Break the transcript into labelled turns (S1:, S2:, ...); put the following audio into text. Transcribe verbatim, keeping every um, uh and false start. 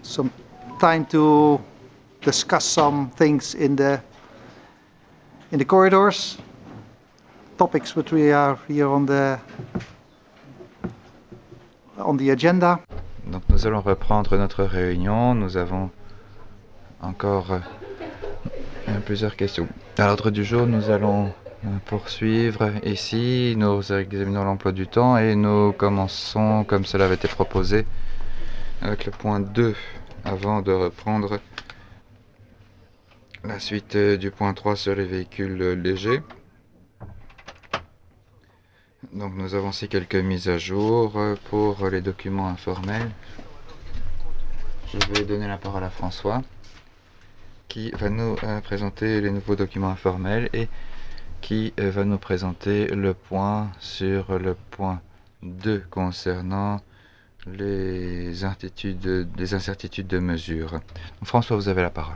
S1: some time to discuss some things in the in the corridors, topics which we are here on the on the agenda.
S2: Donc nous allons reprendre notre réunion. Nous avons encore euh, plusieurs questions. À l'ordre du jour, nous allons euh, poursuivre ici. Nous examinons l'emploi du temps et nous commençons, comme cela avait été proposé, avec le point deux, avant de reprendre la suite du point trois sur les véhicules légers. Donc nous avons aussi quelques mises à jour pour les documents informels. Je vais donner la parole à François, qui va nous euh, présenter les nouveaux documents informels et qui euh, va nous présenter le point sur le point deux concernant les incertitudes, les incertitudes de mesure. François, vous avez la parole.